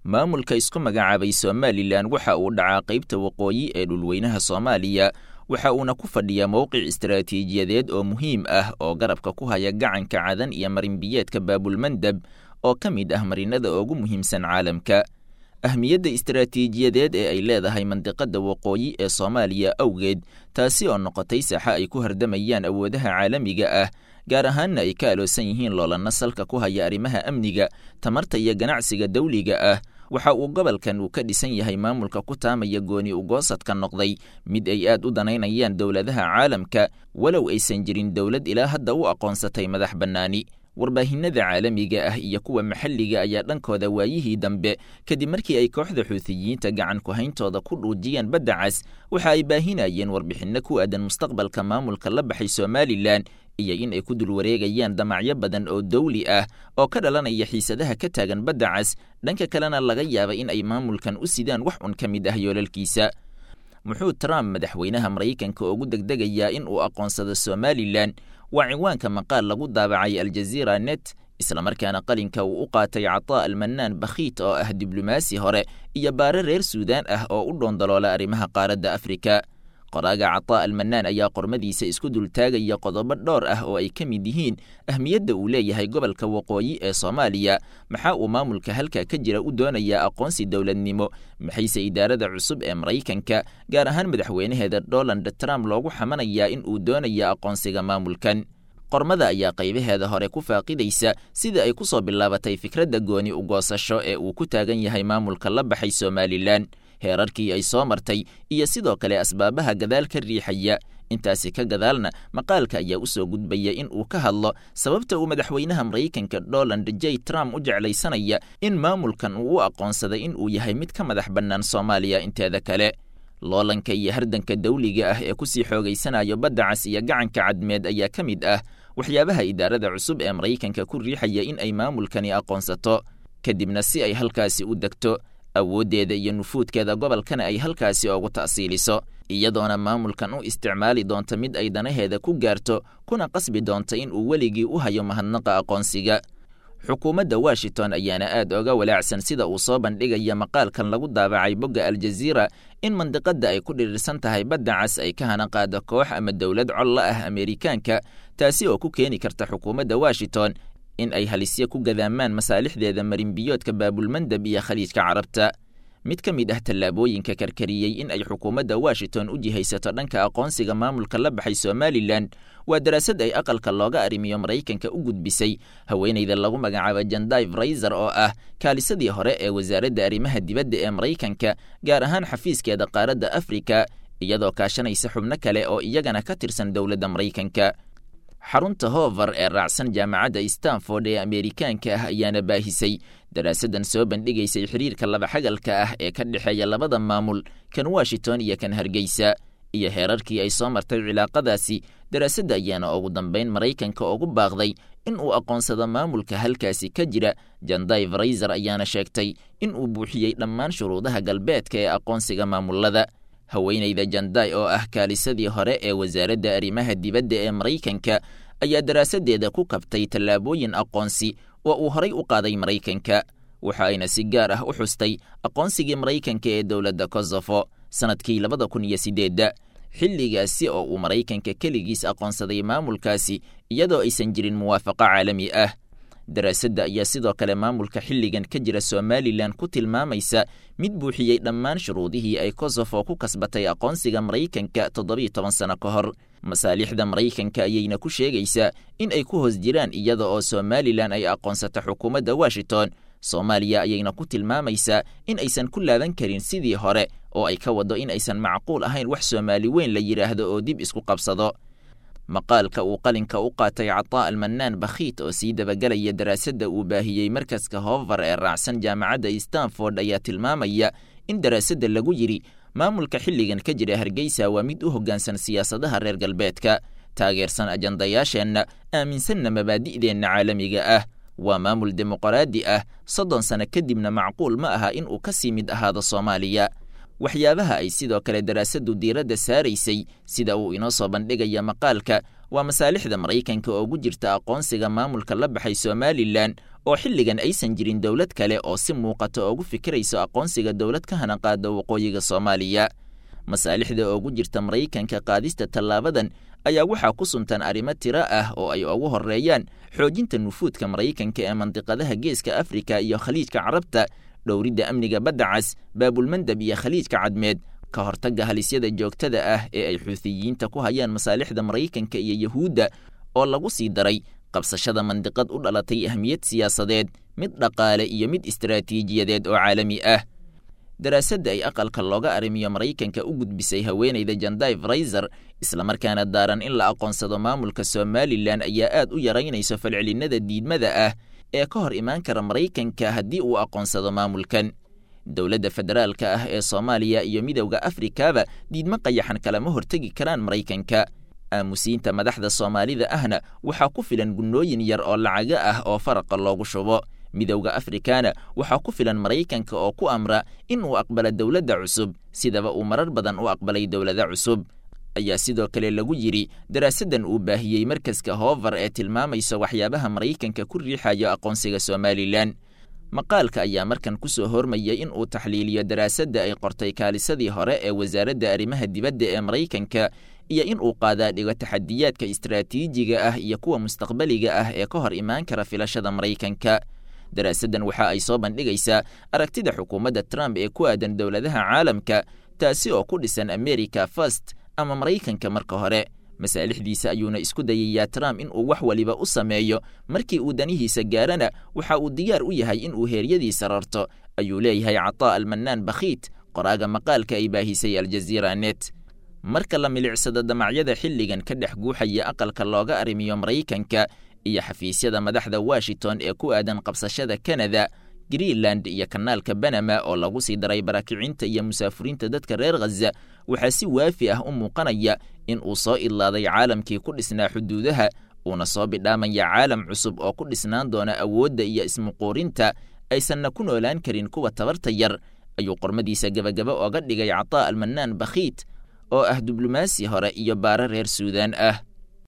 maamulka isku magacaabay Somaliland waxa uu dhacaa qaybta waqooyi ee dhulweynaha Soomaaliya waxa uuna ku fadhiyaa mowqic istiraatiijiyadeed oo muhiim ah oo garabka ku haya gacanka cadan iyo marinbiyeedka Baabulmandab oo ka mid ah marinada ugu muhiimsan caalamka. ahmiyadda istiraatiijiyadeed ee ay leedahay mandiqada waqooyi ee Soomaaliya awgeed taasi oo noqotay saxa ay ku hardamayaan awoodaha caalamiga ah gaar ahaanna ay ka aloosan yihiin loolana salka ku haya arrimaha amniga tamarta iyo ganacsiga dawliga ah waxa uu gobolkan uu ka dhisan yahay maamulka ku taamaya gooni ugoosadka noqday mid ay aad u danaynayaan dowladaha caalamka walow aysan jirin dowlad ilaa hadda u aqoonsatay madax bannaani. warbaahinada caalamiga ah iyo kuwa maxalliga ayaa dhankooda waayihii dambe kadib markii ay kooxda xuuthiyiinta gacan ku hayntooda ku dhuujiyeen badda cas waxa ay baahinayeen warbixinno ku aadan mustaqbalka maamulka la baxay Somaliland iyo in ay ku dul wareegayaan damacyo badan oo dawli ah oo ka dhalanaya xiisadaha ka taagan badda cas dhanka kalena laga yaaba in ay maamulkan u sidaan wax un ka mid ah yoolalkiisa. muxuu Trump madaxweynaha Mareykanka ugu degdegayaa in uu aqoonsado Somaliland waa cinwaanka maqaal lagu daabacay Al Jazeera Net isla markaana qalinka uu u qaatay Cataa Al-Mannaan Bakhiit oo ah diblomaasi hore iyo baare reer Suudaan ah oo u dhoondaloola arrimaha qaaradda Afrika. qoraaga Cataa Al-Mannaan ayaa qormadiisa isku dultaagaya qodobo dhowr ah oo ay ka mid yihiin ahmiyadda uu leeyahay gobolka waqooyi ee Soomaaliya, maxaa uu maamulka halka ka jira u doonayaa aqoonsi dowladnimo, maxayse idaarada cusub ee Mareykanka gaar ahaan madaxweynaheeda Donald Trump loogu xamanayaa in uu doonayo aqoonsiga maamulkan. qormada ayaa qaybaheeda hore ku faaqidaysa sida ay ku soo bilaabatay fikradda gooni u goosasho ee uu ku taagan yahay maamulka la baxay Somaliland, heerarkii ay soo martay iyo sidoo kale asbaabaha gadaal ka riixaya. intaasi ka gadaalna maqaalka ayaa u soo gudbaya in uu ka hadlo sababta uu madaxweynaha Mareykanka Donald J. Trump u jeclaysanaya in maamulkan uu u aqoonsado in uu yahay mid ka madax bannaan Soomaaliya inteeda kale. loolanka iyo hardanka dawliga ah ee ku sii xoogaysanayo badda cas iyo gacanka cadmeed ayaa ka mid ah waxyaabaha idaarada cusub ee Mareykanka ku riixaya in ay maamulkani aqoonsato kadibna si ay halkaasi u degto awooddeeda iyo nufuudkeeda gobolkana ay halkaasi ugu ta'siiliso iyadoona maamulkan u isticmaali doonta mid ay danaheeda ku gaarto kuna qasbi doonta in uu weligii u hayo mahadnaqa aqoonsiga. xukuumadda Washington ayaana aad uga walaacsan sida uu soo bandhigaya maqaalkan lagu daabacay bogga Al Jazeera in mandiqada ay ku dhirirsan tahay badda cas ay ka hana qaado koox ama dowlad col la ah Ameerikaanka taasi oo ku keeni karta xukuumadda Washington in ay halisyo ku gadaamaan masaalixdeeda marinbiyoodka Baabulmandab iyo Khaliijka Carabta. mid ka mid ah tallaabooyinka karkariyey in ay xukuumadda Washington u jihaysato dhanka aqoonsiga maamulka la baxay Somaliland waa daraasad ay aqalka looga arrimiyo Mareykanka u gudbisay haweeneyda lagu magacaabo Janday Fraser oo ah kaalisadii hore ee wasaaradda arrimaha dibadda ee Mareykanka gaar ahaan xafiiskeeda qaaradda Afrika iyadoo kaashanaysa xubno kale oo iyagana ka tirsan dowladda Mareykanka. xarunta Hoover ee raacsan jaamacadda Stanford ee Ameerikaanka ah ayaana baahisay daraasadan soo bandhigaysay xiriirka laba xagalka ah ee ka dhexeeya labada maamul kan Washington iyo kan Hargeysa iyo heerarkii ay soo martay cilaaqadaasi. daraasadda ayaana ugu dambeyn Mareykanka ugu baaqday in uu aqoonsado maamulka halkaasi ka jira. Janday Fraser ayaana sheegtay in uu buuxiyey dhammaan shuruudaha galbeedka ee aqoonsiga maamulada. haweeneyda Janday oo ah kaalisadii hore ee wasaaradda arrimaha dibadda ee Mareykanka ayaa daraasadeeda ku kabtay tallaabooyin aqoonsi oo uu horay u qaaday Mareykanka. waxa ayna si gaar ah u xustay aqoonsigii Mareykanka ee dowladda Kosovo sanadkii 2008 xilligaasi oo uu Mareykanka keligiis aqoonsaday maamulkaasi iyadoo aysan jirin muwaafaqo caalami ah. daraasadda ayaa sidoo kale maamulka xilligan ka jira Somaliland ku tilmaamaysa mid buuxiyey dhammaan shuruudihii ay Kosovo ku kasbatay aqoonsiga Mareykanka 17 sano ka hor. masaalixda Mareykanka ayayna ku sheegaysaa in ay ku hoos jiraan iyada oo Somaliland ay aqoonsato xukuumadda Washington. Soomaaliya ayayna ku tilmaamaysaa in aysan ku laaban karin sidii hore oo ay ka wado in aysan macquul ahayn wax Soomaali weyn la yiraahdo oo dib isku qabsado. maqaalka uu qalinka u qaatay Cataa Al-Mannaan Bakhiit oo sii dabagalaya daraasadda uu baahiyey markaska Hoover ee raacsan jaamacadda Stanford ayaa tilmaamaya in daraasadda lagu yiri maamulka xilligan ka jira Hargeysa waa mid u hoggaansan siyaasadaha reer galbeedka, taageersan ajandayaasheenna, aaminsanna mabaadi'deenna caalamiga ah. waa maamul dimuqraadi ah 30 sano kadibna macquul ma aha in uu ka sii mid ahaado Soomaaliya. waxyaabaha ay sidoo kale daraasaddu diiradda saaraysay sida uu inoo soo bandhigaya maqaalka waa masaalixda Mareykanka oo ugu jirta aqoonsiga maamulka la baxay Somaliland oo xilligan aysan jirin dowlad kale oo si muuqata ugu fikirayso aqoonsiga dowlad ka hanaqaada waqooyiga Soomaaliya. masaalixda ugu jirta Maraykanka qaadista tallaabadan ayaa waxaa ku suntan arrimo tiro ah oo ay ugu horeeyaan xoojinta nufuudka Maraykanka ee mandiqadaha Geeska Afrika iyo Khaliijka Carabta, dhowridda amniga Badda Cas, Baabulmandab iyo Khaliijka Cadmeed, ka hortagga halisyada joogtada ah ee ay Xuuthiyiinta ku hayaan masaalixda Maraykanka iyo Yahuudda, oo lagu sii daray qabsashada mandiqad u dhalatay ahmiyad siyaasadeed, mid dhaqaale iyo mid istiraatiijiyadeed oo caalami ah. daraasadda ay aqalka looga arrimiyo Maraykanka u gudbisay haweeneyda Janday Fraser, isla markaana daaran in la aqoonsado maamulka Somaliland, ayaa aad u yaraynayso falcelinada diidmada ah ee ka hor imaan kara Maraykanka haddii uu aqoonsado maamulkan. dowladda federaalka ah ee Soomaaliya iyo Midowga Afrikaba diidmo qayaxan kalama hortegi karaan Maraykanka. aamusiinta madaxda Soomaalida ahna waxaa ku filan gunnooyin yar oo lacaga ah oo faraqa loogu shubo. Midowga Afrikaana waxaa ku filan Maraykanka oo ku amra in uu aqbalo dowladda cusub, sidaba uu marar badan u aqbalay dowlada cusub, ayaa sidoo kale lagu yiri daraasadan uu baahiyey markaska Hoover ee tilmaamaysa waxyaabaha Maraykanka ku riixayo aqoonsiga Somaliland. maqaalka ayaa markan ku soo hormayay in uu taxliiliyo daraasadda ay qortay kaalisadii hore ee wasaaradda arrimaha dibadda ee Maraykanka, iyo in uu qaadaa dhigo taxadiyaadka istiraatiijiga ah iyo kuwa mustaqbaliga ah ee ka hor imaan kara filashada Maraykanka. daraasaddan waxa ay soo bandhigaysaa aragtida xukuumadda Trump ee ku aadan dowladaha caalamka, taasi oo ku dhisan America First ama Maraykanka marka hore. masaalixdiisa ayuuna isku dayayaa Trump in uu wax waliba u sameeyo, markii uu danihiisa gaarana waxa uu diyaar u yahay in uu heeryadiisa rarto, ayuu leeyahay Cataa Almanaan Bakhiit, qoraaga maqaalka ay baahisay Aljazeera Net. marka la milicsado damacyada xilligan ka dhex guuxaya aqalka looga arrimiyo Maraykanka iyo xafiisyada madaxda Washington ee ku aadan qabsashada Canada, Greenland iyo kanaalka Panama oo lagu sii daray barakicinta iyo musaafuriinta dadka reer Gaza, waxaa si waafi ah u muuqanaya in uu soo idlaaday caalamkii ku dhisnaa xuduudaha, uuna soo bidhaamaya caalam cusub oo ku dhisnaan doona awoodda iyo ismuquurinta, aysanna ku noolaan karin kuwa tabarta yar, ayuu qormadiisa gabagaba ooga dhigay Cataa Almanaan Bakhiit, oo ah diblomaasi hore iyo baara reer Suudaan ah.